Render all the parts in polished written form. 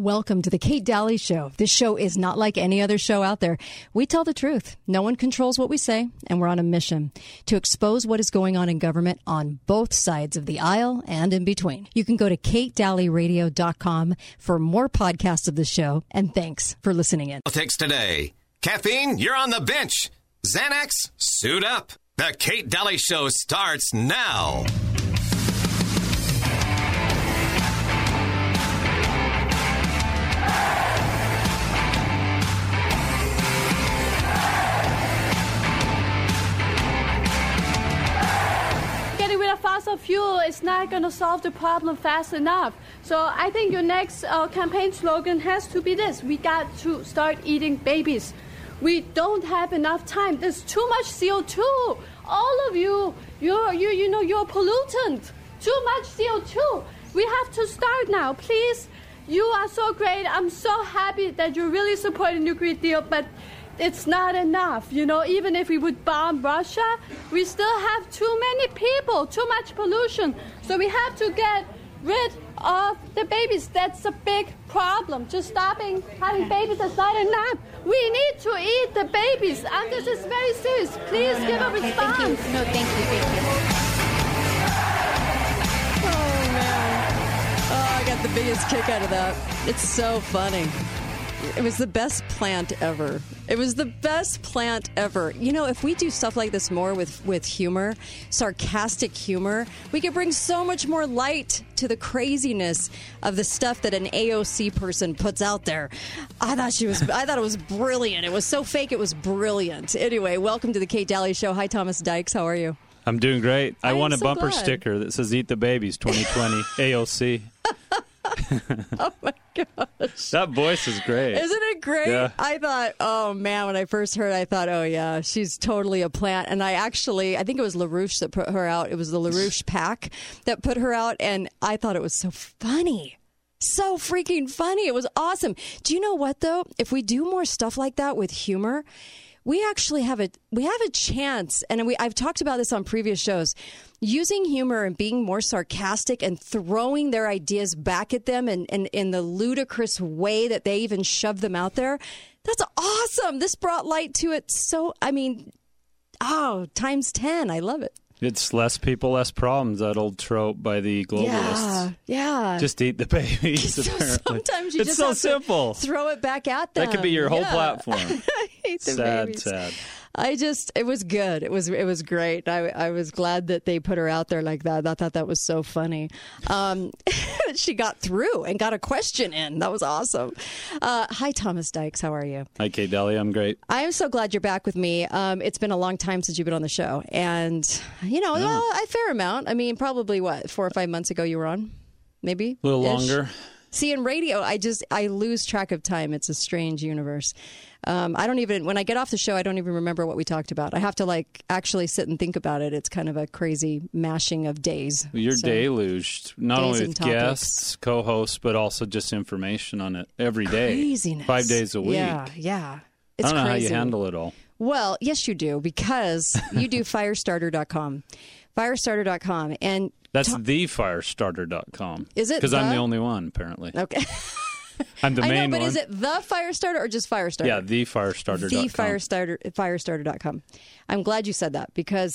Welcome to the Kate Daly Show. This show is not like any other show out there. We tell the truth. No one controls what we say, and we're on a mission to expose what is going on in government on both sides of the aisle and in between. You can go to katedalyradio.com for more podcasts of the show, and thanks for listening in. Politics today. Caffeine, you're on the bench. Xanax, suit up. The Kate Daly Show starts now. Fossil fuel is not going to solve the problem fast enough. So I think your next campaign slogan has to be this: we got to start eating babies. We don't have enough time. There's too much CO2. All of you know, you're pollutant. Too much CO2. We have to start now. Please, you are so great. I'm so happy that you're really supporting the Green Deal, but it's not enough. You know, even if we would bomb Russia, we still have too many people, too much pollution. So we have to get rid of the babies. That's a big problem. Just stopping having babies is not enough. We need to eat the babies. And this is very serious. Please give a response. Thank you. No, thank you. Oh, man. Oh, I got the biggest kick out of that. It's so funny. It was the best plant ever. It was the best plant ever. You know, if we do stuff like this more with humor, sarcastic humor, we could bring so much more light to the craziness of the stuff that an AOC person puts out there. I thought it was brilliant. It was so fake, it was brilliant. Anyway, welcome to the Kate Daly Show. Hi, Thomas Dykes. How are you? I'm doing great. I won a so bumper glad. sticker that says Eat the Babies 2020 AOC. Oh, my gosh. That voice is great. Isn't it great? Yeah. I thought, oh, man, when I first heard it, I thought, oh, yeah, she's totally a plant. And I think it was LaRouche that put her out. It was the LaRouche PAC that put her out. And I thought it was so funny. So freaking funny. It was awesome. Do you know what, though? If we do more stuff like that with humor, we actually have a chance, and I've talked about this on previous shows, using humor and being more sarcastic and throwing their ideas back at them and in the ludicrous way that they even shove them out there. That's awesome. This brought light to it. So, times 10. I love it. It's less people, less problems, that old trope by the globalists. Yeah. Just eat the babies, So apparently. sometimes you it's just so have simple. to throw it back at them. That could be your whole platform. I hate the babies. Sad. It was good. It was great. I was glad that they put her out there like that. I thought that was so funny. She got through and got a question in. That was awesome. Hi, Thomas Dykes. How are you? Hi, Kate Daly. I'm great. I am so glad you're back with me. It's been a long time since you've been on the show. And, a fair amount. I mean, probably, 4 or 5 months ago you were on? Maybe? A little longer. See, in radio, I lose track of time. It's a strange universe. When I get off the show, I don't even remember what we talked about. I have to actually sit and think about it. It's kind of a crazy mashing of days. You're deluged, not only with topics. guests, co-hosts, but also just information on it every day. Craziness. 5 days a week. Yeah. I don't know crazy. how you handle it all. Well, yes, you do, because you do Firestarter.com. Firestarter.com. And that's thefirestarter.com. Is it? Because I'm the only one, apparently. Okay. I'm the main one. Is it the Firestarter or just Firestarter? Yeah, thefirestarter.com. Firestarter.com. I'm glad you said that, because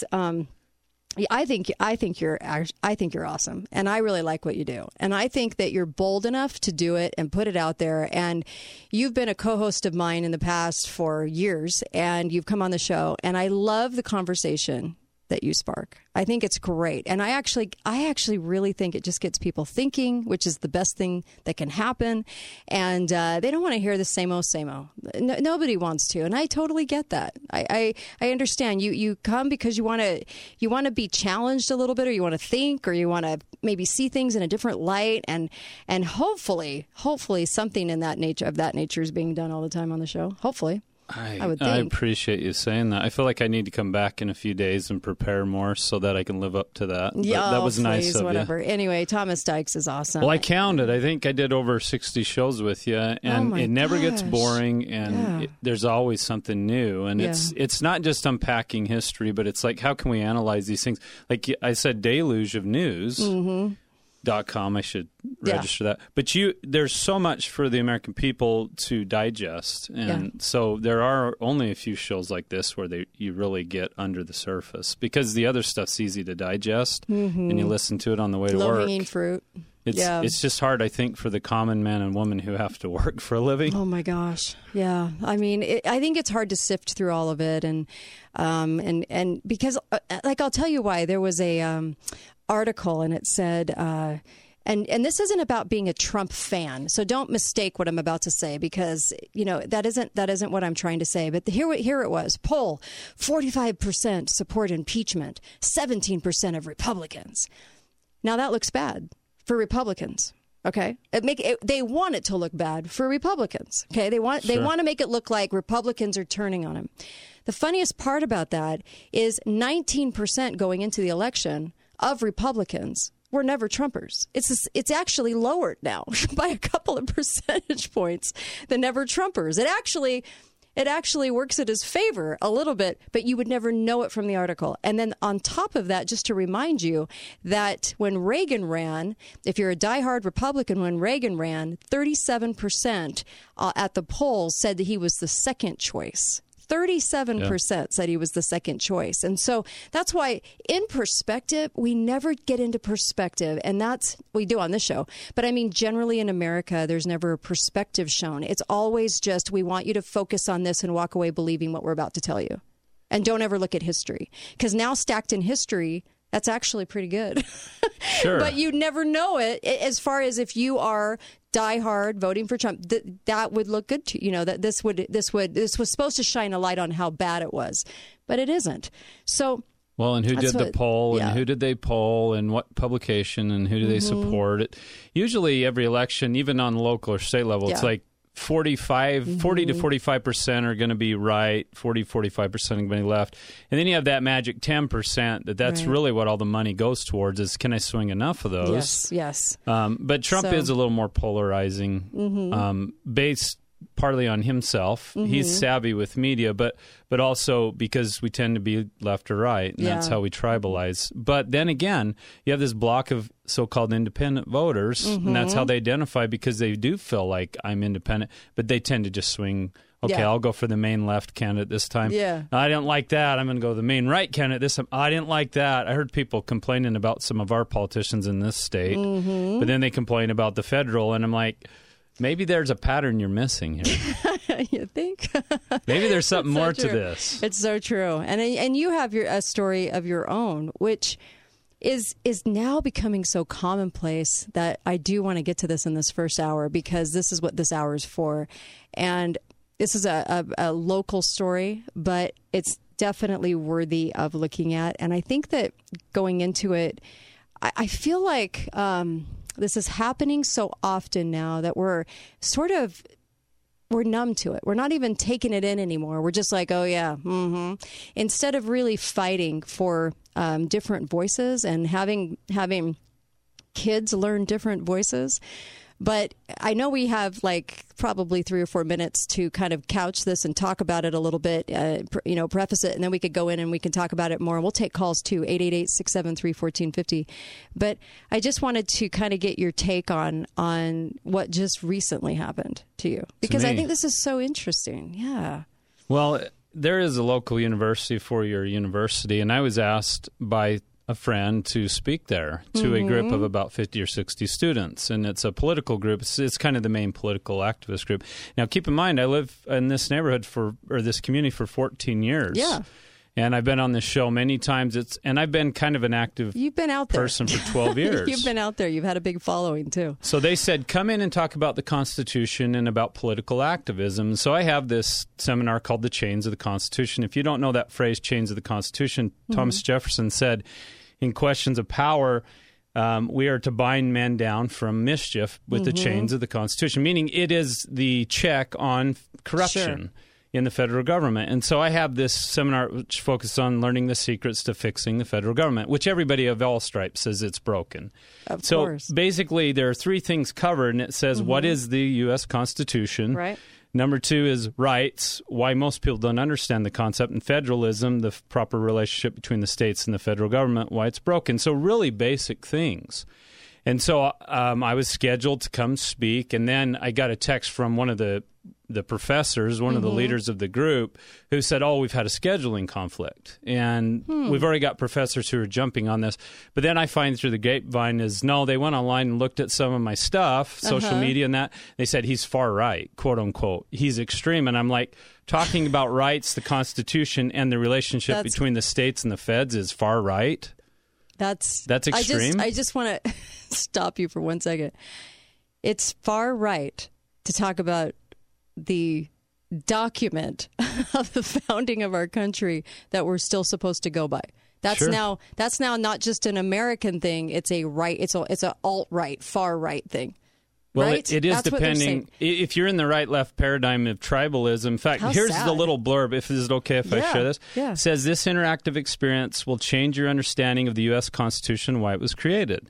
I think you're awesome, and I really like what you do, and I think that you're bold enough to do it and put it out there. And you've been a co-host of mine in the past for years, and you've come on the show, and I love the conversation that you spark. I think it's great. And I actually really think it just gets people thinking, which is the best thing that can happen. And they don't want to hear the same old. Nobody wants to. And I totally get that. I understand. You come because you want to be challenged a little bit, or you want to think, or you want to maybe see things in a different light. And hopefully something of that nature is being done all the time on the show. Hopefully. I would think. I appreciate you saying that. I feel like I need to come back in a few days and prepare more so that I can live up to that. Yeah, but that was nice of whatever. you. Anyway, Thomas Dykes is awesome. Well, I counted. I think I did over 60 shows with you, and it never gets boring, and there's always something new. And it's not just unpacking history, but it's like, how can we analyze these things? Like I said, deluge of news. Mm-hmm. I should register that. But there's so much for the American people to digest. And so there are only a few shows like this where you really get under the surface, because the other stuff's easy to digest and you listen to it on the way to work. Low-hanging fruit. It's just hard, I think, for the common man and woman who have to work for a living. Oh my gosh, yeah. I mean, I think it's hard to sift through all of it, and because, like, I'll tell you why. There was a article, and it said, and this isn't about being a Trump fan, so don't mistake what I'm about to say, because that isn't what I'm trying to say. But here it was: poll, 45% support impeachment, 17% of Republicans. Now that looks bad for Republicans. Okay, they want it to look bad for Republicans. Okay, they want to make it look like Republicans are turning on him. The funniest part about that is 19% going into the election of Republicans were never Trumpers. It's actually lowered now by a couple of percentage points. The never Trumpers. It actually works in his favor a little bit, but you would never know it from the article. And then on top of that, just to remind you that when Reagan ran, if you're a diehard Republican, when Reagan ran, 37% at the polls said that he was the second choice. 37% said he was the second choice. And so that's why, in perspective, we never get into perspective. And that's what we do on this show. But I mean, generally in America, there's never a perspective shown. It's always just, we want you to focus on this and walk away believing what we're about to tell you. And don't ever look at history. Because now stacked in history, that's actually pretty good. Sure. But you never know it, as far as if you are diehard voting for Trump, that would look good to you. That this was supposed to shine a light on how bad it was, but it isn't. So, well, and who did the poll, and who did they poll, and what publication, and who do they support? Usually, every election, even on local or state level, it's like 40 to 45% are going to be right, 45% are going to be left. And then you have that magic 10% that's really what all the money goes towards, is can I swing enough of those? Yes. But Trump is a little more polarizing, based partly on himself. He's savvy with media, but also because we tend to be left or right, and that's how we tribalize. But then again, you have this block of so-called independent voters, and that's how they identify, because they do feel like I'm independent, but they tend to just swing. Okay, I'll go for the main left candidate this time. Yeah. I didn't like that. I'm going to go the main right candidate this time. I didn't like that. I heard people complaining about some of our politicians in this state, but then they complain about the federal, and I'm like, maybe there's a pattern you're missing here. You think? Maybe there's something more to this. It's so true. And you have a story of your own, which is now becoming so commonplace that I do want to get to this in this first hour, because this is what this hour is for. And this is a local story, but it's definitely worthy of looking at. And I think that going into it, I feel like this is happening so often now that we're numb to it. We're not even taking it in anymore. We're just like, oh yeah, instead of really fighting for different voices and having kids learn different voices. But I know we have like probably 3 or 4 minutes to kind of couch this and talk about it a little bit, preface it, and then we could go in and we can talk about it more. And we'll take calls too, 888-673-1450. But I just wanted to kind of get your take on what just recently happened to you, because I think this is so interesting. Yeah. Well, there is a local university for your university, and I was asked by a friend to speak there to a group of about 50 or 60 students. And it's a political group. It's kind of the main political activist group. Now, keep in mind, I live in this neighborhood this community for 14 years. Yeah. And I've been on this show many times. And I've been kind of an active person for 12 years. You've been out there. You've had a big following, too. So they said, come in and talk about the Constitution and about political activism. So I have this seminar called The Chains of the Constitution. If you don't know that phrase, Chains of the Constitution, Thomas Jefferson said, in questions of power, we are to bind men down from mischief with the chains of the Constitution, meaning it is the check on corruption in the federal government. And so I have this seminar which focuses on learning the secrets to fixing the federal government, which everybody of all stripes says it's broken. Of course. Basically, there are 3 things covered, and it says, what is the U.S. Constitution? Right. Number 2 is rights, why most people don't understand the concept, and federalism, the proper relationship between the states and the federal government, why it's broken. So really basic things. And so I was scheduled to come speak, and then I got a text from one of the professors, one of the leaders of the group, who said, we've had a scheduling conflict. And we've already got professors who are jumping on this. But then I find through the grapevine they went online and looked at some of my stuff, social media and that. They said he's far right, quote unquote. He's extreme. And I'm like, talking about rights, the Constitution, and the relationship between the states and the feds is far right. That's extreme. I just want to stop you for 1 second. It's far right to talk about the document of the founding of our country that we're still supposed to go by. That's now not just an American thing. It's a right. It's a alt-right, far right thing. Well, right? it is depending. If you're in the right-left paradigm of tribalism. In fact, here's the little blurb. Is it okay if I share this? Yeah. It says, this interactive experience will change your understanding of the U.S. Constitution and why it was created.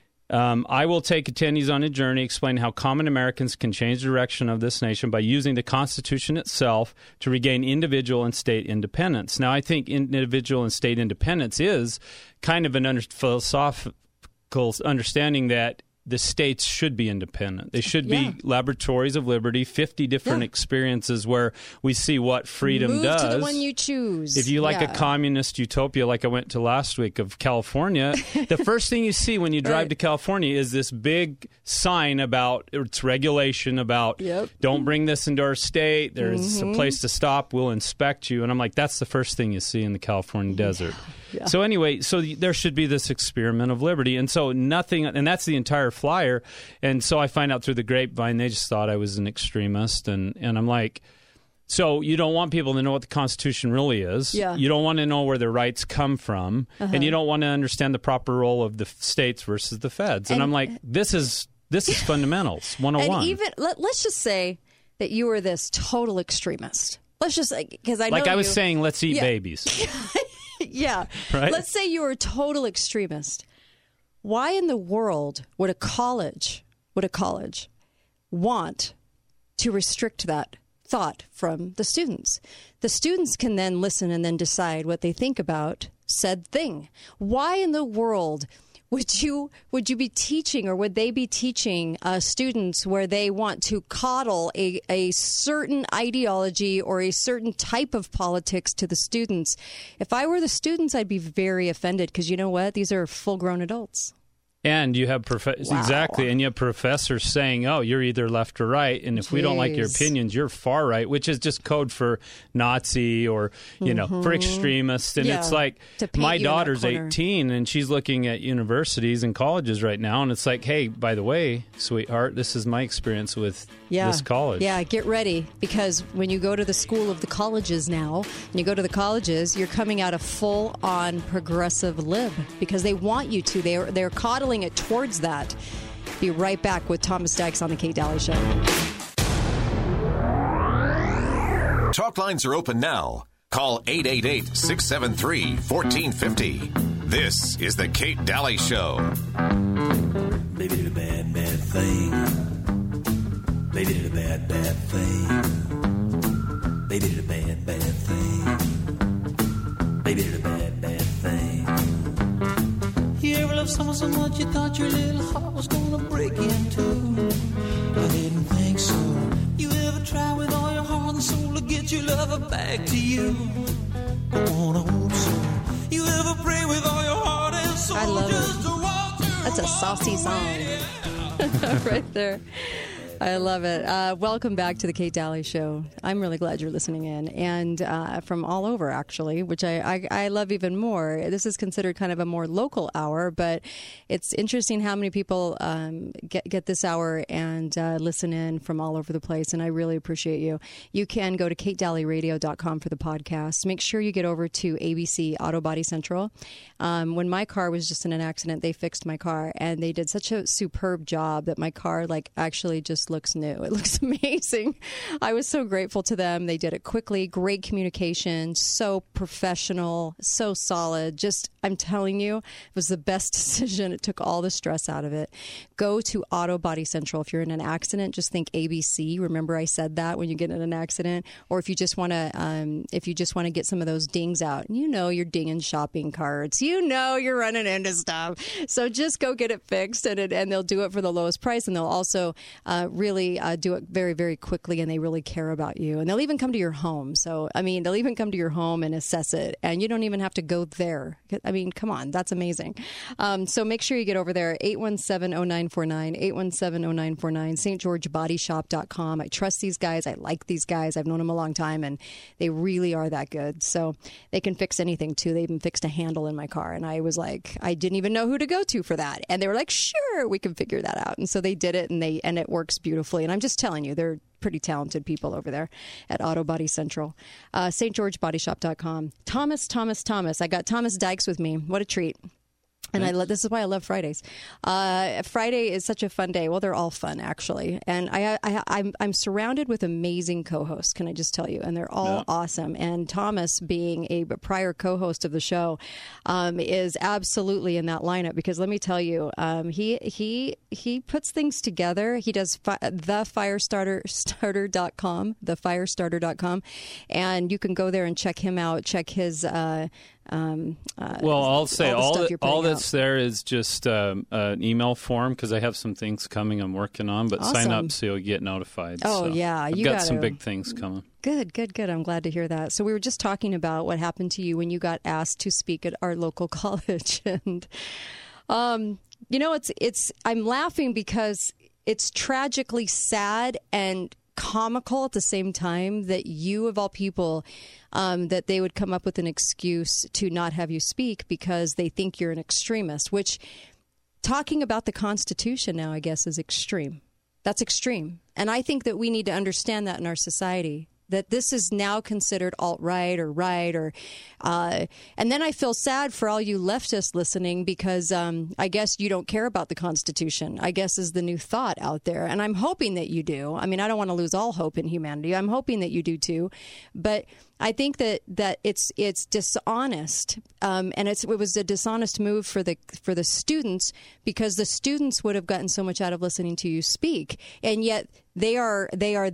I will take attendees on a journey explaining how common Americans can change the direction of this nation by using the Constitution itself to regain individual and state independence. Now, I think individual and state independence is kind of an philosophical understanding that the states should be independent. They should be laboratories of liberty, 50 different experiences where we see what freedom does. Move to the one you choose. If you like a communist utopia like I went to last week of California, the first thing you see when you drive to California is this big sign about its regulation, about don't bring this into our state. There's a place to stop. We'll inspect you. And I'm like, that's the first thing you see in the California desert. So anyway, there should be this experiment of liberty. And so nothing, and that's the entire flyer. And so I find out through the grapevine, they just thought I was an extremist. And I'm like, so you don't want people to know what the Constitution really is. Yeah. You don't want to know where their rights come from. And you don't want to understand the proper role of the states versus the feds. And I'm like, this is fundamentals 101. And even, let's just say that you were this total extremist. Let's just say, because I know I was saying, let's eat babies. Yeah. Right? Let's say you were a total extremist. Why in the world would a college want to restrict that thought from the students? The students can then listen and then decide what they think about said thing. Why in the world would you be teaching, or would they be teaching students where they want to coddle a certain ideology or a certain type of politics to the students? If I were the students, I'd be very offended, because you know what? These are full-grown adults. And you have exactly, and you have professors saying, "Oh, you're either left or right, and if we don't like your opinions, you're far right," which is just code for Nazi or for extremists. And it's like, my daughter's 18, and she's looking at universities and colleges right now, and it's like, hey, by the way, sweetheart, this is my experience with this college. Yeah, get ready, because when you go to the school of the colleges now, and you go to the colleges, you're coming out a full-on progressive lib, because they want you to. They're coddling it towards that. Be right back with Thomas Dykes on the Kate Daly Show. Talk lines are open now. Call 888-673-1450. This is the Kate Daly Show. Baby did a bad, bad thing. Baby did a bad, bad thing. Baby did a bad, bad thing. Baby did a bad, bad thing. You ever love someone so much you thought your little heart was gonna break in two? I didn't think so. You ever try with all your heart and soul to get your lover back to you? I wanna hope so. You ever pray with all your heart and soul? I love just it. to watch you? That's a saucy song right there. I love it. Welcome back to the Kate Daly Show. I'm really glad you're listening in, and from all over, actually, which I love even more. This is considered kind of a more local hour, but it's interesting how many people get this hour and listen in from all over the place, and I really appreciate you. You can go to katedalyradio.com for the podcast. Make sure you get over to ABC Auto Body Central. When my car was just in an accident, they fixed my car, and they did such a superb job that my car actually just looks new. It looks amazing. I was so grateful to them. They did it quickly, great communication, so professional, so solid, just I'm telling you, it was the best decision. It took all the stress out of it. Go to Auto Body Central. If you're in an accident, just think ABC. Remember I said that when you get in an accident? Or if you just want to get some of those dings out. You know you're dinging shopping carts. You know you're running into stuff. So just go get it fixed, and they'll do it for the lowest price, and they'll also really do it very, very quickly, and they really care about you. And they'll even come to your home. So, I mean, they'll even come to your home and assess it, and you don't even have to go there. I mean, come on, that's amazing. So make sure you get over there, 817-0949, 817-0949, stgeorgebodyshop.com. I trust these guys. I like these guys. I've known them a long time, and they really are that good. So they can fix anything, too. They even fixed a handle in my car, and I was like, I didn't even know who to go to for that. And they were like, sure, we can figure that out. And so they did it, and it works beautifully. And I'm just telling you, they're pretty talented people over there at Auto Body Central. stgeorgebodyshop.com. Thomas. I got Thomas Dykes with me. What a treat. And this is why I love Fridays. Friday is such a fun day. Well, they're all fun, actually. And I'm surrounded with amazing co-hosts, can I just tell you? And they're all awesome. And Thomas, being a prior co-host of the show, is absolutely in that lineup. Because let me tell you, he puts things together. He does thefirestarter.com, thefirestarter.com. And you can go there and check him out, check his... I'll say all that's there is just an email form, because I have some things coming I'm working on, but sign up so you'll get notified. Oh, so yeah. I've got some big things coming. Good. I'm glad to hear that. So we were just talking about what happened to you when you got asked to speak at our local college. And, I'm laughing because it's tragically sad and comical at the same time that you, of all people, that they would come up with an excuse to not have you speak because they think you're an extremist, which talking about the Constitution now, I guess, is extreme. That's extreme. And I think that we need to understand that in our society, that this is now considered alt-right or right, or and then I feel sad for all you leftists listening, because I guess you don't care about the Constitution, I guess, is the new thought out there. And I'm hoping that you do. I mean, I don't want to lose all hope in humanity. I'm hoping that you do too. But I think that it's dishonest, and it was a dishonest move for the students, because the students would have gotten so much out of listening to you speak, and yet they're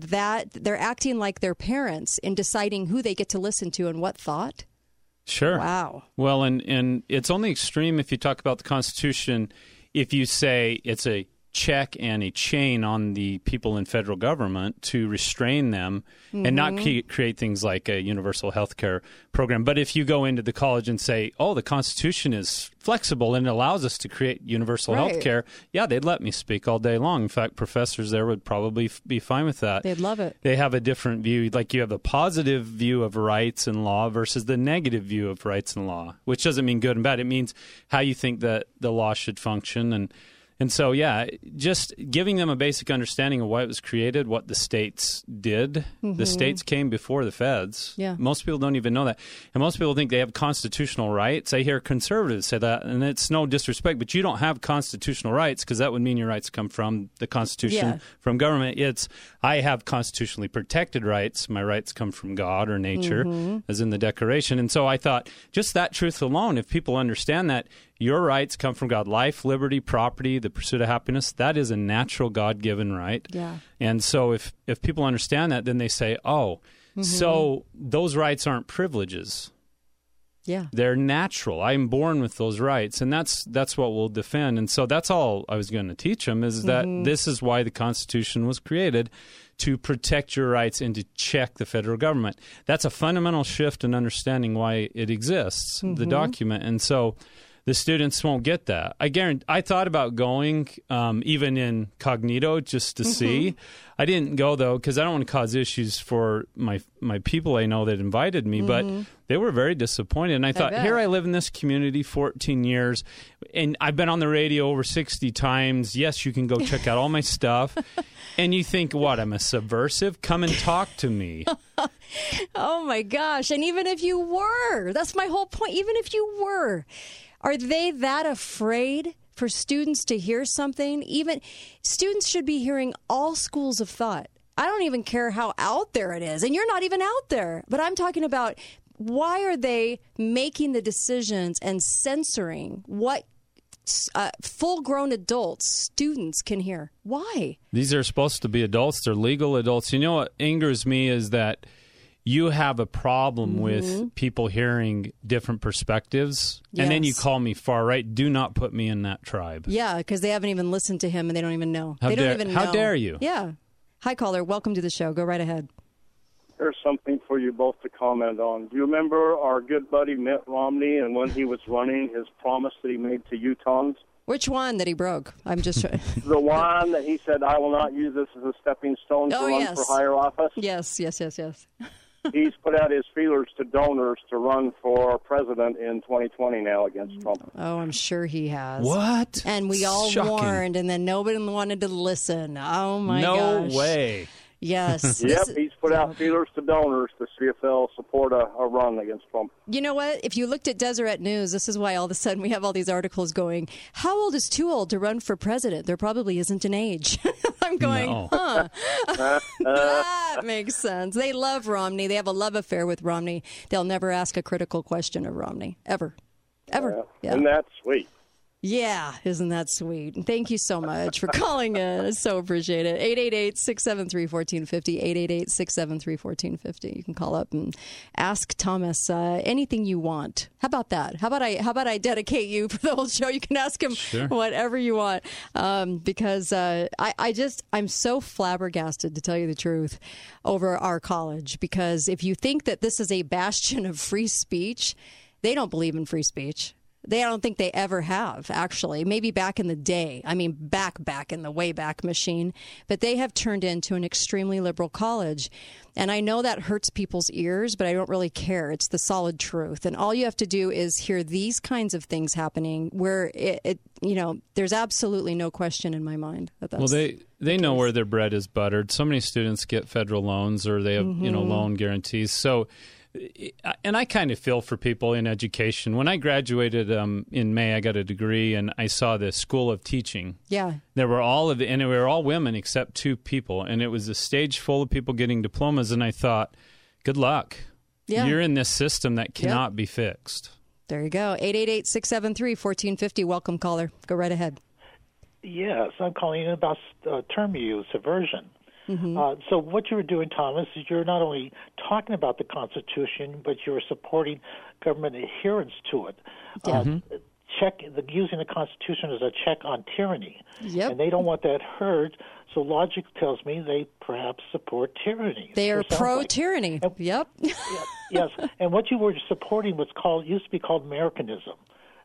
acting like their parents in deciding who they get to listen to and what thought. Sure. Wow. Well, and it's only extreme if you talk about the Constitution, if you say it's a check and a chain on the people in federal government to restrain them and not create things like a universal health care program. But if you go into the college and say, the Constitution is flexible and it allows us to create universal health care, they'd let me speak all day long. In fact, professors there would probably be fine with that. They'd love it. They have a different view. Like, you have the positive view of rights and law versus the negative view of rights and law, which doesn't mean good and bad. It means how you think that the law should function. And so, just giving them a basic understanding of why it was created, what the states did. The states came before the feds. Yeah. Most people don't even know that. And most people think they have constitutional rights. I hear conservatives say that, and it's no disrespect, but you don't have constitutional rights, because that would mean your rights come from the Constitution, from government. I have constitutionally protected rights. My rights come from God or nature, as in the Declaration. And so I thought, just that truth alone, if people understand that, your rights come from God. Life, liberty, property, the pursuit of happiness, that is a natural God-given right. Yeah. And so if people understand that, then they say, so those rights aren't privileges. Yeah. They're natural. I'm born with those rights, and that's what we'll defend. And so that's all I was going to teach them, is that this is why the Constitution was created, to protect your rights and to check the federal government. That's a fundamental shift in understanding why it exists, the document. And so the students won't get that. I thought about going, even incognito, just to see. I didn't go, though, because I don't want to cause issues for my people I know that invited me, but they were very disappointed. And I thought, here I live in this community 14 years, and I've been on the radio over 60 times. Yes, you can go check out all my stuff. And you think, what, I'm a subversive? Come and talk to me. Oh, my gosh. And even if you were, that's my whole point, even if you were, are they that afraid for students to hear something? Even students should be hearing all schools of thought. I don't even care how out there it is, and you're not even out there. But I'm talking about why are they making the decisions and censoring what full-grown adults, students can hear? Why? These are supposed to be adults. They're legal adults. You know what angers me is that you have a problem with people hearing different perspectives, and then you call me far right. Do not put me in that tribe. Yeah, because they haven't even listened to him, and they don't even know. How dare you? Yeah. Hi, caller. Welcome to the show. Go right ahead. There's something for you both to comment on. Do you remember our good buddy Mitt Romney and when he was running, his promise that he made to Utahns? Which one that he broke? I'm just trying. The one that he said, I will not use this as a stepping stone to run for higher office? Yes. He's put out his feelers to donors to run for president in 2020 now against Trump. Oh, I'm sure he has. What? And we all warned, and then nobody wanted to listen. Oh, my gosh. No way. Yes. Yep, he's put out feelers to donors to see if they'll support a run against Trump. You know what? If you looked at Deseret News, this is why all of a sudden we have all these articles going, how old is too old to run for president? There probably isn't an age. I'm going, that makes sense. They love Romney. They have a love affair with Romney. They'll never ask a critical question of Romney, ever. Yeah. And that's sweet. Yeah, isn't that sweet? And thank you so much for calling in. I so appreciate it. 888-673-1450, 888-673-1450. You can call up and ask Thomas anything you want. How about that? How about I dedicate you for the whole show? You can ask him whatever you want. Because I'm so flabbergasted, to tell you the truth, over our college. Because if you think that this is a bastion of free speech, they don't believe in free speech. I don't think they ever have, actually. Maybe back in the day. I mean, back in the Wayback Machine. But they have turned into an extremely liberal college. And I know that hurts people's ears, but I don't really care. It's the solid truth. And all you have to do is hear these kinds of things happening where, there's absolutely no question in my mind that that's they know where their bread is buttered. So many students get federal loans or they have, loan guarantees. So... And I kind of feel for people in education. When I graduated in May, I got a degree, and I saw the School of Teaching. Yeah. There were and we were all women except 2 people, and it was a stage full of people getting diplomas, and I thought, good luck. Yeah. You're in this system that cannot be fixed. There you go. 888-673-1450. Welcome, caller. Go right ahead. Yes, I'm calling in about term use, aversion. Mm-hmm. So what you were doing, Thomas, is you're not only talking about the Constitution, but you're supporting government adherence to it. Using the Constitution as a check on tyranny. Yep. And they don't want that heard, so logic tells me they perhaps support tyranny. They are pro-tyranny. Yep. Yes, and what you were supporting used to be called Americanism.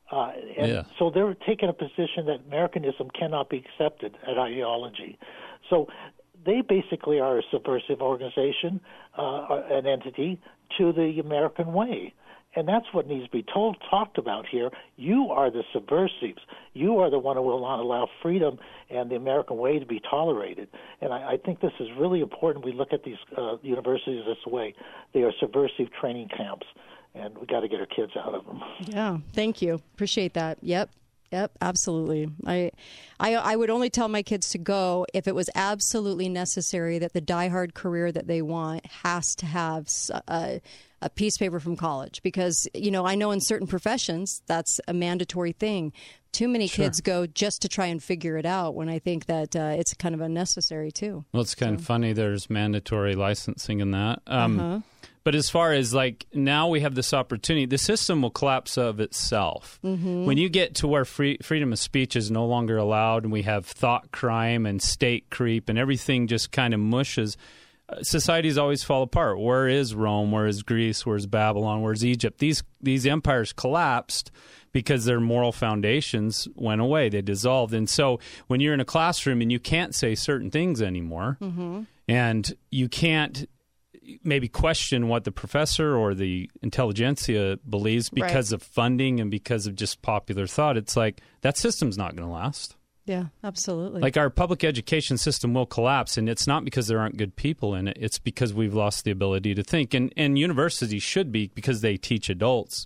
So they're taking a position that Americanism cannot be accepted as ideology. So they basically are a subversive organization, an entity, to the American way. And that's what needs to be talked about here. You are the subversives. You are the one who will not allow freedom and the American way to be tolerated. And I think this is really important. We look at these universities this way. They are subversive training camps, and we got to get our kids out of them. Yeah, thank you. Appreciate that. Yep, absolutely. I would only tell my kids to go if it was absolutely necessary, that the diehard career that they want has to have a piece of paper from college. Because, I know in certain professions that's a mandatory thing. Too many kids go just to try and figure it out, when I think that it's kind of unnecessary too. Well, it's kind of funny. There's mandatory licensing in that. But as far as now we have this opportunity, the system will collapse of itself. Mm-hmm. When you get to where freedom of speech is no longer allowed, and we have thought crime and state creep and everything just kind of mushes, societies always fall apart. Where is Rome? Where is Greece? Where's Babylon? Where's Egypt? These empires collapsed because their moral foundations went away. They dissolved. And so when you're in a classroom and you can't say certain things anymore, and you can't maybe question what the professor or the intelligentsia believes because of funding and because of just popular thought, it's like that system's not going to last. Yeah, absolutely. Like our public education system will collapse, and it's not because there aren't good people in it. It's because we've lost the ability to think. And universities should be, because they teach adults,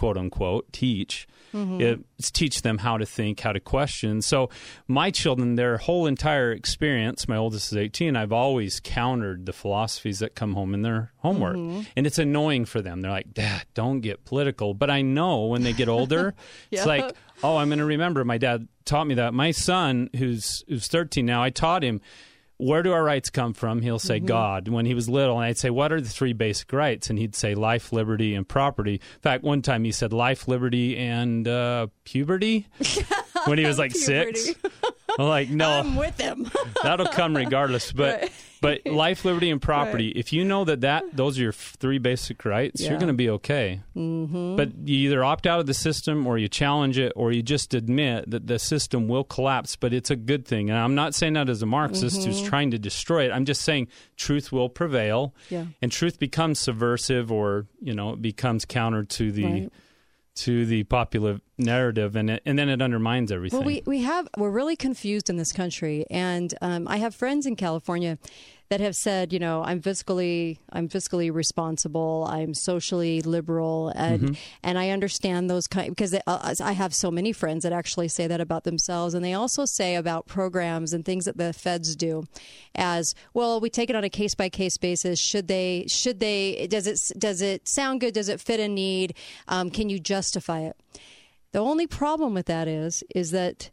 quote unquote, teach. It's teach them how to think, how to question. So my children, their whole entire experience, my oldest is 18, I've always countered the philosophies that come home in their homework. And it's annoying for them. They're like, Dad, don't get political. But I know when they get older, it's like, oh, I'm going to remember. My dad taught me that. My son, who's 13 now, I taught him, where do our rights come from? He'll say God. When he was little, and I'd say, what are the 3 basic rights? And he'd say life, liberty, and property. In fact, one time he said life, liberty, and puberty when he was like 6. I'm like, no. I'm with him. That'll come regardless. But but life, liberty, and property, if you know that those are your 3 basic rights, you're going to be okay. But you either opt out of the system or you challenge it or you just admit that the system will collapse, but it's a good thing. And I'm not saying that as a Marxist who's trying to destroy it. I'm just saying truth will prevail and truth becomes subversive or, it becomes counter to the to the popular narrative, and then it undermines everything. Well, we're really confused in this country, and I have friends in California that have said, I'm fiscally responsible, I'm socially liberal, and I understand those because I have so many friends that actually say that about themselves, and they also say about programs and things that the feds do, as well. We take it on a case by case basis. Should they? Does it sound good? Does it fit a need? Can you justify it? The only problem with that is that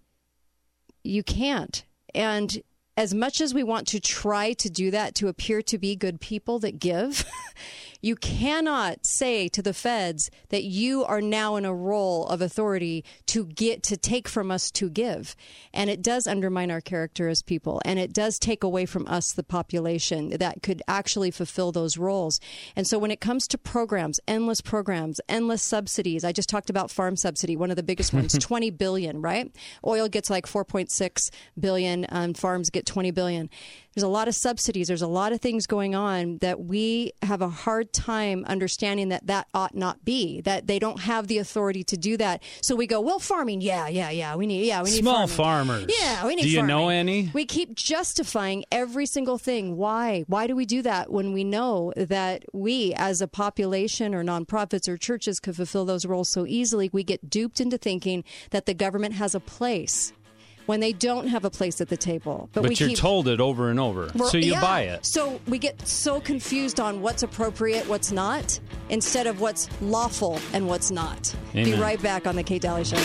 you can't. And as much as we want to try to do that to appear to be good people that give, you cannot say to the feds that you are now in a role of authority to take from us to give. And it does undermine our character as people. And it does take away from us the population that could actually fulfill those roles. And so when it comes to programs, endless subsidies, I just talked about farm subsidy, one of the biggest ones, 20 billion, right? Oil gets like 4.6 billion, and farms get 20 billion. There's a lot of subsidies. There's a lot of things going on that we have a hard time understanding that ought not be, that they don't have the authority to do that. So we go, well, farming, we need small farming. farmers. Yeah, we need Do you farming. know any? We keep justifying every single thing. Why? Why do we do that when we know that we as a population or nonprofits or churches could fulfill those roles so easily? We get duped into thinking that the government has a place when they don't have a place at the table. But you're told it over and over, so you buy it. So we get so confused on what's appropriate, what's not, instead of what's lawful and what's not. Amen. Be right back on The Kate Daly Show.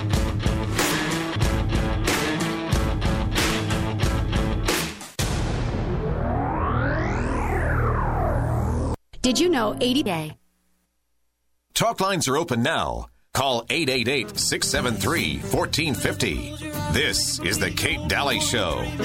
Did you know 80-day? Talk lines are open now. Call 888-673-1450. This is The Kate Daly Show. It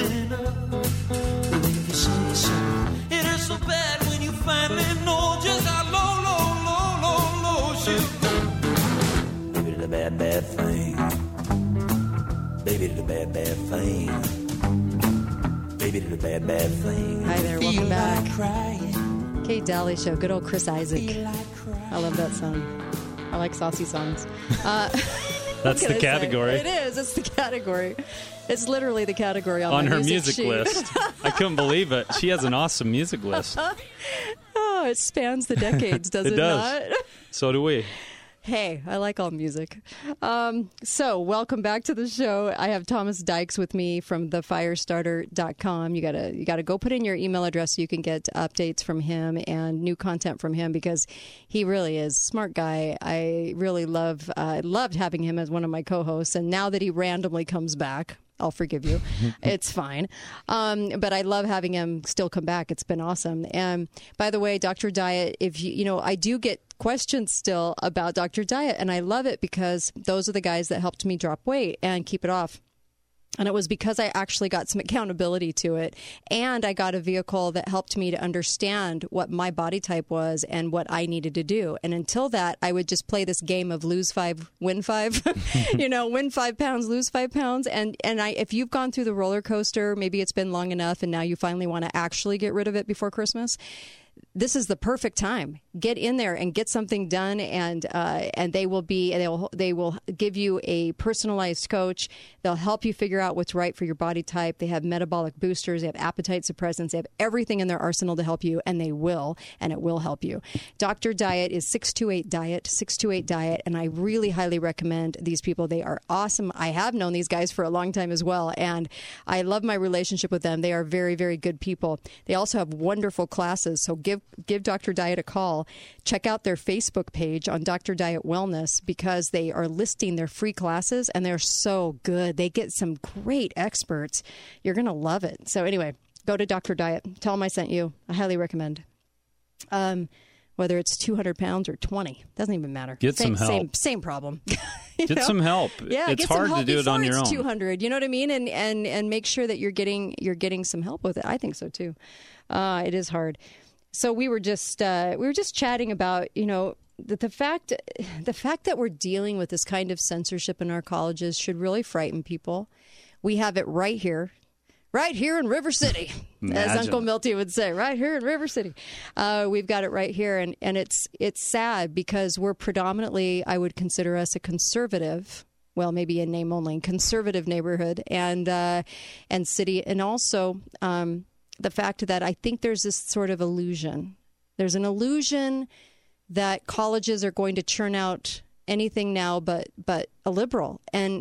is so bad when you finally know just how low you go. Baby did a bad, bad thing. Baby did a bad, bad thing. Baby did a bad, bad thing. Hi there, welcome back. Crying. Kate Daly Show, good old Chris Isaac. I love that song. I like saucy songs. That's the category. It is. It's the category. It's literally the category on my her music sheet. list. I couldn't believe it. She has an awesome music list. Oh, it spans the decades, does it does. not? So do we. Hey, I like all music. So welcome back to the show. I have Thomas Dykes with me from thefirestarter.com. You gotta go put in your email address so you can get updates from him and new content from him, because he really is a smart guy. I really loved having him as one of my co-hosts, and now that he randomly comes back, I'll forgive you. It's fine. But I love having him still come back. It's been awesome. And by the way, Dr. Diet, if I do get questions still about Dr. Diet, and I love it because those are the guys that helped me drop weight and keep it off. And it was because I actually got some accountability to it. And I got a vehicle that helped me to understand what my body type was and what I needed to do. And until that, I would just play this game of lose 5, win 5, win 5 pounds, lose 5 pounds. And if you've gone through the roller coaster, maybe it's been long enough and now you finally want to actually get rid of it before Christmas. this is the perfect time. Get in there and get something done, and they will give you a personalized coach. They'll help you figure out what's right for your body type. They have metabolic boosters. They have appetite suppressants. They have everything in their arsenal to help you, and it will help you. Dr. Diet is 628-DIET, and I really highly recommend these people. They are awesome. I have known these guys for a long time as well, and I love my relationship with them. They are very, very good people. They also have wonderful classes, so give Dr. Diet a call. Check out their Facebook page on Dr. Diet Wellness, because they are listing their free classes, and they're so good. They get some great experts. You're going to love it. So anyway, go to Dr. Diet. Tell them I sent you. I highly recommend. Whether it's 200 pounds or 20, doesn't even matter. Get some help. Same problem. Get some help. Yeah, it's hard to do it on your own. 200, you know what I mean? And make sure that you're getting some help with it. I think so too. It is hard. So we were just chatting about, the fact that we're dealing with this kind of censorship in our colleges should really frighten people. We have it right here in River City, as Uncle Milty would say, right here in River City. We've got it right here, and it's sad because we're predominantly, I would consider us a conservative, well, maybe in name only, conservative neighborhood and city, and also the fact that I think there's this sort of illusion. There's an illusion that colleges are going to churn out anything now but a liberal, and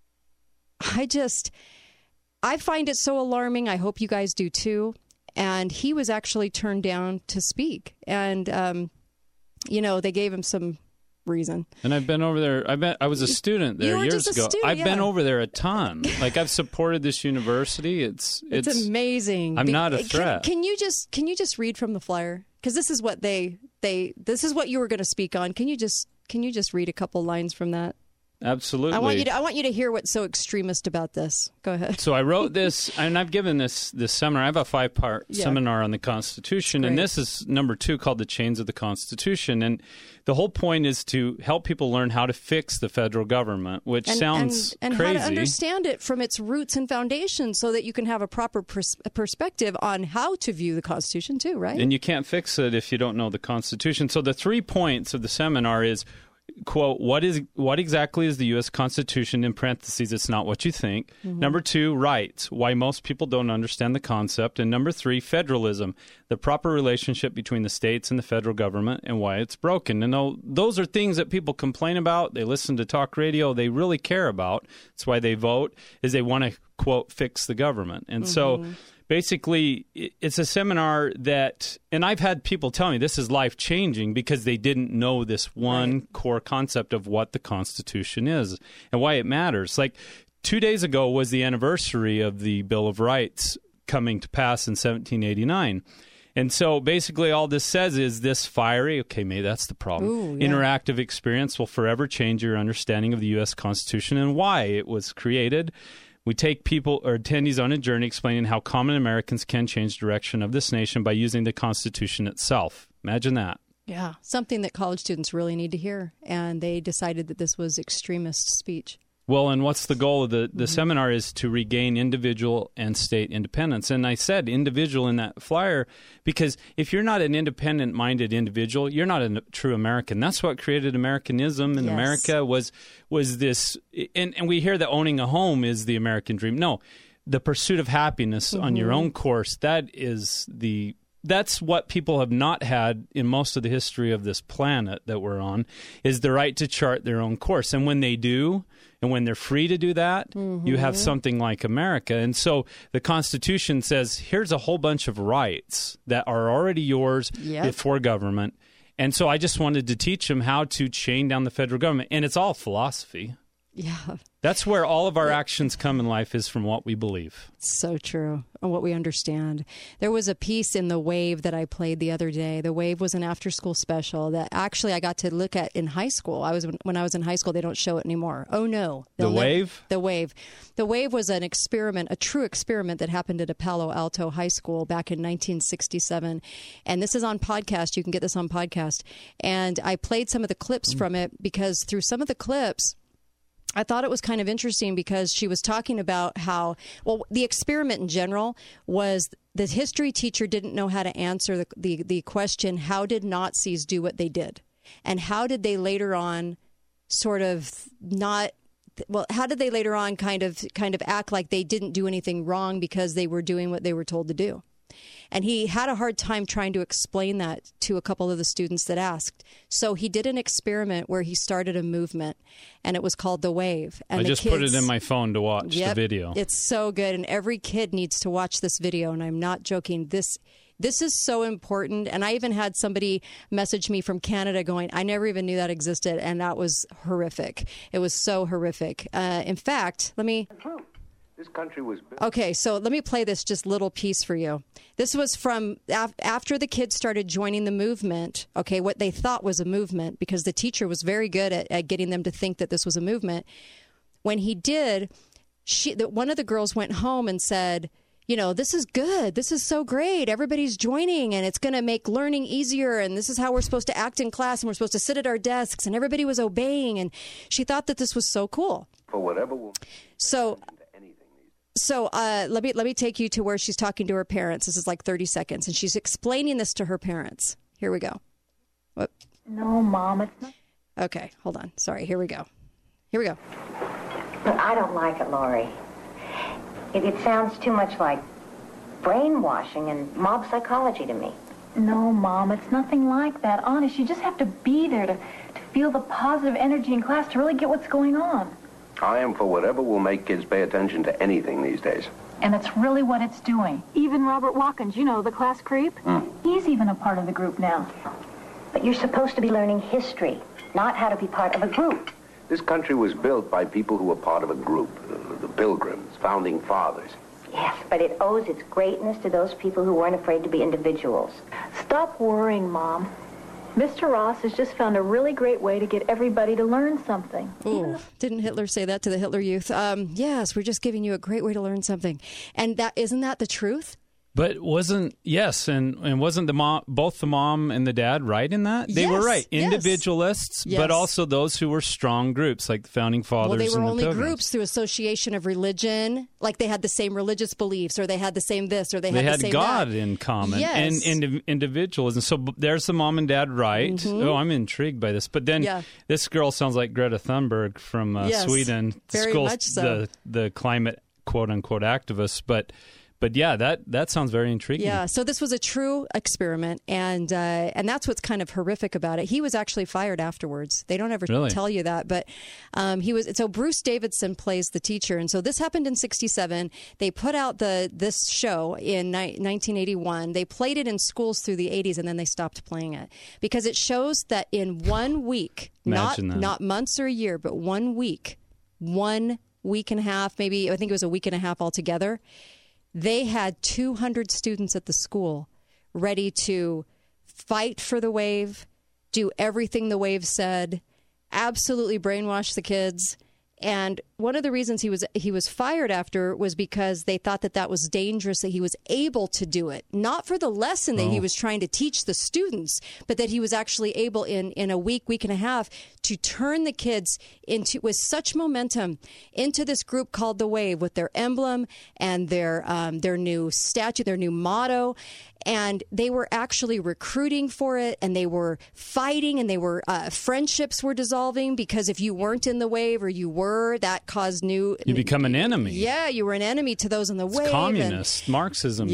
I find it so alarming. I hope you guys do too. And he was actually turned down to speak. And, they gave him some reason. And I've been over there. I was a student there years ago. I've been over there a ton. Like, I've supported this university. It's amazing. I'm not a threat. Can you just read from the flyer? Because this is what this is what you were going to speak on. Can you just read a couple lines from that? Absolutely. I want you to hear what's so extremist about this. Go ahead. So I wrote this, and I've given this seminar. I have a 5-part seminar on the Constitution, and this is number 2, called The Chains of the Constitution. And the whole point is to help people learn how to fix the federal government, which sounds and crazy. And how to understand it from its roots and foundation so that you can have a proper perspective on how to view the Constitution too, right? And you can't fix it if you don't know the Constitution. So the 3 points of the seminar is, quote, what exactly is the U.S. Constitution? In parentheses, it's not what you think. Mm-hmm. Number 2, rights, why most people don't understand the concept. And number 3, federalism, the proper relationship between the states and the federal government and why it's broken. And those are things that people complain about. They listen to talk radio. They really care about. That's why they vote, is they want to, quote, fix the government. And so basically, it's a seminar that, and I've had people tell me this is life-changing because they didn't know this one core concept of what the Constitution is and why it matters. Like 2 days ago was the anniversary of the Bill of Rights coming to pass in 1789. And so basically all this says is this fiery, okay, maybe that's the problem, interactive experience will forever change your understanding of the U.S. Constitution and why it was created. We take people or attendees on a journey explaining how common Americans can change the direction of this nation by using the Constitution itself. Imagine that. Yeah, something that college students really need to hear. And they decided that this was extremist speech. Well, and what's the goal of the seminar is to regain individual and state independence. And I said individual in that flyer because if you're not an independent-minded individual, you're not a true American. That's what created Americanism in America was this. And we hear that owning a home is the American dream. No, the pursuit of happiness on your own course, that's what people have not had in most of the history of this planet that we're on, is the right to chart their own course. And when they do, and when they're free to do that, you have something like America. And so the Constitution says, here's a whole bunch of rights that are already yours for government. And so I just wanted to teach them how to chain down the federal government. And it's all philosophy. Yeah. That's where all of our actions come in life, is from what we believe. So true. And what we understand. There was a piece in The Wave that I played the other day. The Wave was an after-school special that actually I got to look at in high school. When I was in high school, they don't show it anymore. Oh, no. The Wave? The Wave. The Wave was an experiment, a true experiment that happened at a Palo Alto high school back in 1967. And this is on podcast. You can get this on podcast. And I played some of the clips from it because through some of the clips, I thought it was kind of interesting because she was talking about how, well, the experiment in general was the history teacher didn't know how to answer the question, how did Nazis do what they did? And how did they later on how did they later on kind of act like they didn't do anything wrong because they were doing what they were told to do? And he had a hard time trying to explain that to a couple of the students that asked. So he did an experiment where he started a movement, and it was called The Wave. And I just put it in my phone to watch the video. It's so good, and every kid needs to watch this video, and I'm not joking. This is so important. And I even had somebody message me from Canada going, I never even knew that existed, and that was horrific. It was so horrific. In fact, This country was built. Okay, so let me play this just little piece for you. This was from after the kids started joining the movement, okay, what they thought was a movement, because the teacher was very good at getting them to think that this was a movement. When he did, one of the girls went home and said, this is good. This is so great. Everybody's joining, and it's going to make learning easier, and this is how we're supposed to act in class, and we're supposed to sit at our desks, and everybody was obeying, and she thought that this was so cool. For whatever will... So let me take you to where she's talking to her parents. This is like 30 seconds, and she's explaining this to her parents. Here we go. What? No, Mom, it's not. Okay, hold on. Sorry. Here we go. But I don't like it, Lori. It sounds too much like brainwashing and mob psychology to me. No, Mom, it's nothing like that. Honest, you just have to be there to feel the positive energy in class to really get what's going on. I am for whatever will make kids pay attention to anything these days. And it's really what it's doing. Even Robert Watkins, the class creep, he's even a part of the group now. But you're supposed to be learning history, not how to be part of a group. This country was built by people who were part of a group, the Pilgrims, founding fathers. Yes, but it owes its greatness to those people who weren't afraid to be individuals. Stop worrying, Mom. Mr. Ross has just found a really great way to get everybody to learn something. Ooh, didn't Hitler say that to the Hitler Youth? Yes, we're just giving you a great way to learn something. And isn't that the truth? But wasn't both the mom and the dad right in that? They were right. Individualists, but also those who were strong groups, like the Founding Fathers. Well, they were and the only Pilgrims. groups through association of religion, like they had the same religious beliefs, or they had the same this, or they had the same God that. in common, yes. and individualism. So there's the mom and dad right. Mm-hmm. Oh, I'm intrigued by this. But then this girl sounds like Greta Thunberg from Sweden. Very much so. The climate quote-unquote activist, But yeah, that sounds very intriguing. Yeah, so this was a true experiment, and that's what's kind of horrific about it. He was actually fired afterwards. They don't ever tell you that, but he was. So Bruce Davidson plays the teacher, and so this happened in '67. They put out this show in 1981. They played it in schools through the '80s, and then they stopped playing it because it shows that in 1 week, not months or a year, but 1 week, 1 week and a half, maybe I think it was a week and a half altogether. They had 200 students at the school ready to fight for the wave, do everything the wave said, absolutely brainwash the kids. And one of the reasons he was fired after was because they thought that was dangerous, that he was able to do it. Not for the lesson that he was trying to teach the students, but that he was actually able in a week and a half to turn the kids with such momentum into this group called The Wave with their emblem and their new statue, their new motto. And they were actually recruiting for it, and they were fighting, and they were friendships were dissolving because if you weren't in the wave or you were, that caused you become an enemy. Yeah, you were an enemy to those in the wave. Communist Marxism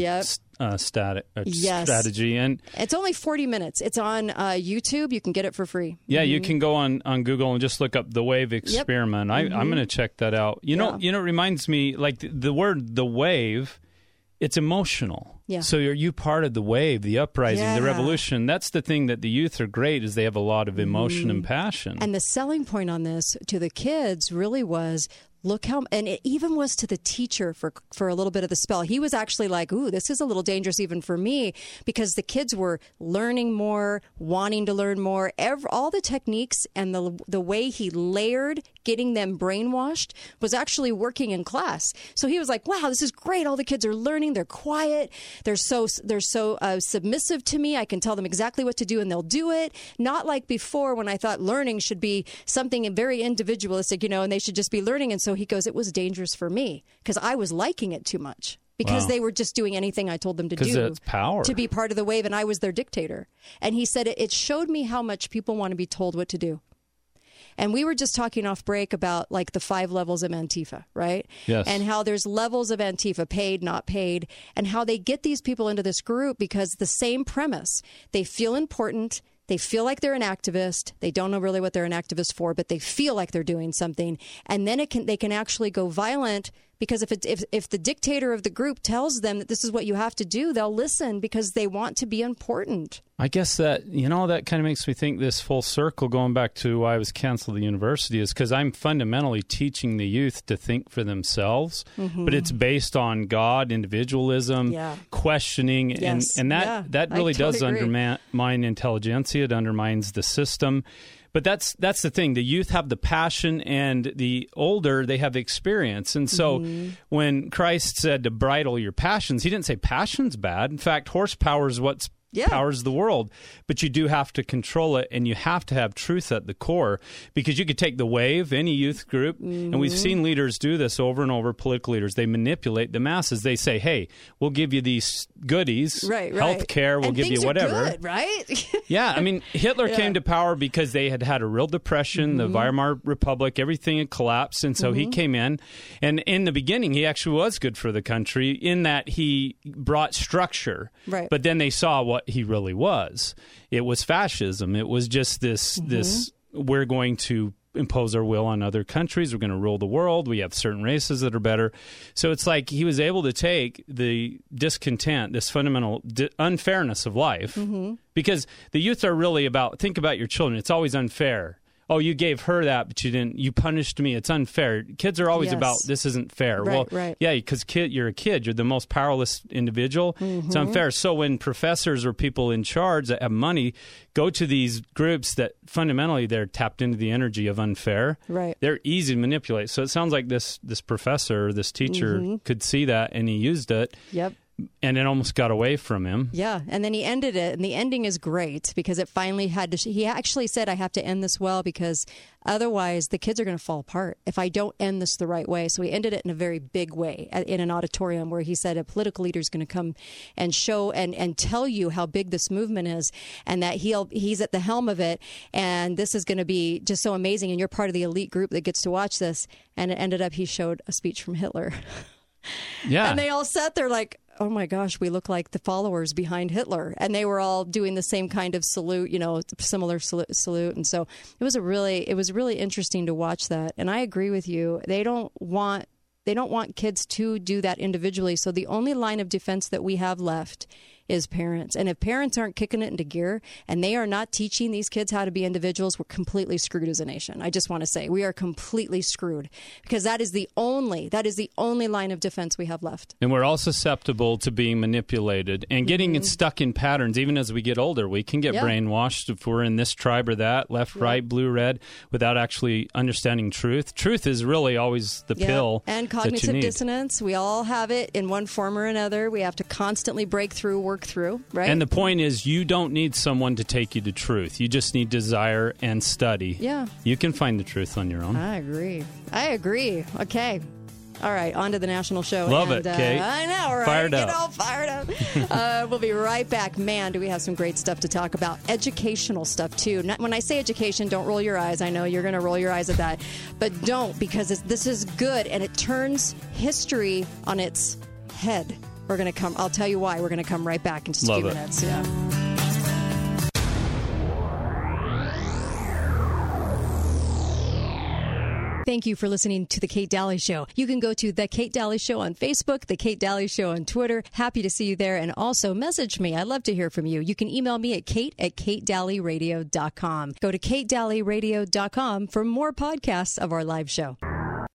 strategy, and it's only 40 minutes. It's on YouTube. You can get it for free. Yeah, you can go on Google and just look up The Wave Experiment. Yep. I'm going to check that out. You know, it reminds me like the word the wave. It's emotional. Yeah. So are you part of the wave, the uprising, the revolution? That's the thing that the youth are great is they have a lot of emotion and passion. And the selling point on this to the kids really was, look how, and it even was to the teacher for a little bit of the spell. He was actually like, ooh, this is a little dangerous even for me, because the kids were learning more, wanting to learn more. All the techniques and the way he layered getting them brainwashed was actually working in class. So he was like, wow, this is great. All the kids are learning. They're quiet. They're so submissive to me. I can tell them exactly what to do and they'll do it. Not like before when I thought learning should be something very individualistic, and they should just be learning. And so he goes, it was dangerous for me because I was liking it too much. because they were just doing anything I told them to do. Because it's power. To be part of the wave, and I was their dictator. And he said it showed me how much people want to be told what to do. And we were just talking off break about like the 5 levels of Antifa, right? Yes. And how there's levels of Antifa, paid, not paid, and how they get these people into this group because the same premise. They feel important. They feel like they're an activist. They don't know really what they're an activist for, but they feel like they're doing something. And then they can actually go violent because if the dictator of the group tells them that this is what you have to do, they'll listen because they want to be important. I guess that, that kind of makes me think this full circle, going back to why I was canceled at the university, is because I'm fundamentally teaching the youth to think for themselves, but it's based on God, individualism, questioning, and that really does undermine intelligentsia. It undermines the system. But that's the thing. The youth have the passion, and the older, they have experience. And so when Christ said to bridle your passions, he didn't say passion's bad. In fact, horsepower is what's powers the world. But you do have to control it, and you have to have truth at the core, because you could take the wave, any youth group, and we've seen leaders do this over and over, political leaders. They manipulate the masses. They say, hey, we'll give you these goodies, health care, we'll give you whatever. Good, right? Yeah, I mean, Hitler came to power because they had a real depression, the Weimar Republic, everything had collapsed, and so he came in. And in the beginning, he actually was good for the country in that he brought structure. Right. But then they saw what he really was. It was fascism. It was just this we're going to impose our will on other countries. We're going to rule the world. We have certain races that are better. So it's like he was able to take the discontent, this fundamental unfairness of life, because the youth are really about, think about your children. It's always unfair. Oh, you gave her that, but you punished me. It's unfair. Kids are always about, this isn't fair. Yeah, because you're a kid. You're the most powerless individual. It's unfair. So when professors or people in charge that have money go to these groups that fundamentally they're tapped into the energy of unfair, they're easy to manipulate. So it sounds like this professor, this teacher could see that, and he used it. Yep. And it almost got away from him. Yeah, and then he ended it, and the ending is great because it finally had to... He actually said, I have to end this well because otherwise the kids are going to fall apart if I don't end this the right way. So he ended it in a very big way in an auditorium where he said a political leader is going to come and show and tell you how big this movement is, and that he's at the helm of it, and this is going to be just so amazing, and you're part of the elite group that gets to watch this. And it ended up he showed a speech from Hitler. Yeah. And they all sat there like, oh my gosh, we look like the followers behind Hitler. And they were all doing the same kind of salute, similar salute. And so it was really interesting to watch that. And I agree with you. They don't want kids to do that individually. So the only line of defense that we have left is parents. And if parents aren't kicking it into gear and they are not teaching these kids how to be individuals, we're completely screwed as a nation. I just want to say we are completely screwed because that is the only line of defense we have left. And we're all susceptible to being manipulated and getting stuck in patterns. Even as we get older, we can get brainwashed if we're in this tribe or that, left, right, blue, red, without actually understanding truth. Truth is really always the pill. And cognitive dissonance. We all have it in one form or another. We have to constantly break through, work through, right? And the point is, you don't need someone to take you to truth. You just need desire and study. Yeah. You can find the truth on your own. I agree. Okay. All right, on to the national show. Love it, Kate. I know, right? Fired up. Get all fired up. We'll be right back. Man, do we have some great stuff to talk about. Educational stuff, too. When I say education, don't roll your eyes. I know you're going to roll your eyes at that. But don't, because this is good, and it turns history on its head. We're going to come. I'll tell you why. We're going to come right back in just a few minutes. Yeah. Thank you for listening to The Kate Daly Show. You can go to The Kate Daly Show on Facebook, The Kate Daly Show on Twitter. Happy to see you there. And also message me. I'd love to hear from you. You can email me at kate@katedalyradio.com. Go to katedalyradio.com for more podcasts of our live show.